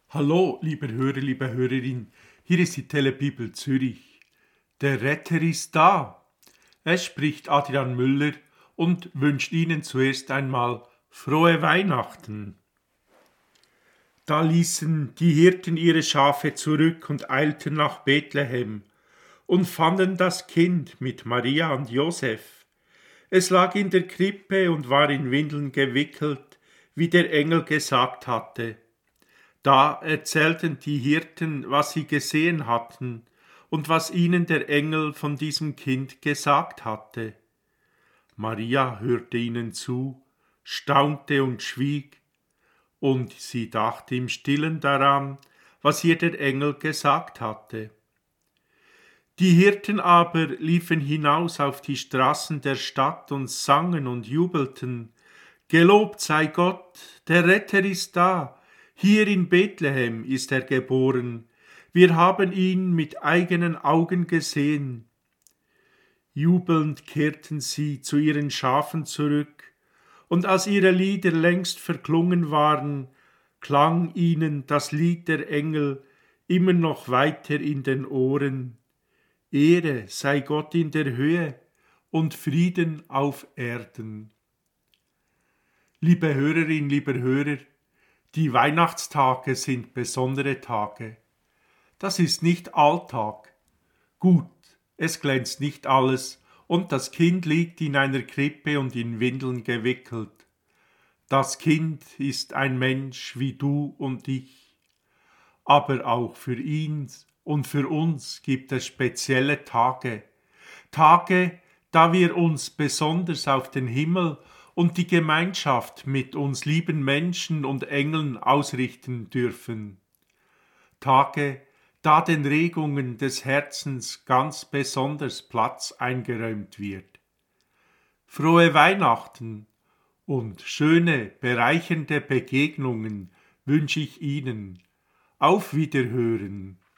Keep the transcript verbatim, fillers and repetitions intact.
Hallo, lieber Hörer, liebe Hörerin, hier ist die Telebibel Zürich. Der Retter ist da. Es spricht Adrian Müller und wünscht Ihnen zuerst einmal frohe Weihnachten. Da ließen die Hirten ihre Schafe zurück und eilten nach Bethlehem und fanden das Kind mit Maria und Josef. Es lag in der Krippe und war in Windeln gewickelt, wie der Engel gesagt hatte. Da erzählten die Hirten, was sie gesehen hatten und was ihnen der Engel von diesem Kind gesagt hatte. Maria hörte ihnen zu, staunte und schwieg, und sie dachte im stillen daran, was ihr der Engel gesagt hatte. Die Hirten aber liefen hinaus auf die Straßen der Stadt und sangen und jubelten: Gelobt sei Gott, der Retter ist da, hier in Bethlehem ist er geboren, wir haben ihn mit eigenen Augen gesehen. Jubelnd kehrten sie zu ihren Schafen zurück, und als ihre Lieder längst verklungen waren, klang ihnen das Lied der Engel immer noch weiter in den Ohren. Ehre sei Gott in der Höhe und Frieden auf Erden. Liebe Hörerin, lieber Hörer, die Weihnachtstage sind besondere Tage. Das ist nicht Alltag. Gut, es glänzt nicht alles und das Kind liegt in einer Krippe und in Windeln gewickelt. Das Kind ist ein Mensch wie du und ich. Aber auch für ihn und für uns gibt es spezielle Tage. Tage, da wir uns besonders auf den Himmel und die Gemeinschaft mit uns lieben Menschen und Engeln ausrichten dürfen. Tage, da den Regungen des Herzens ganz besonders Platz eingeräumt wird. Frohe Weihnachten und schöne, bereichernde Begegnungen wünsche ich Ihnen. Auf Wiederhören.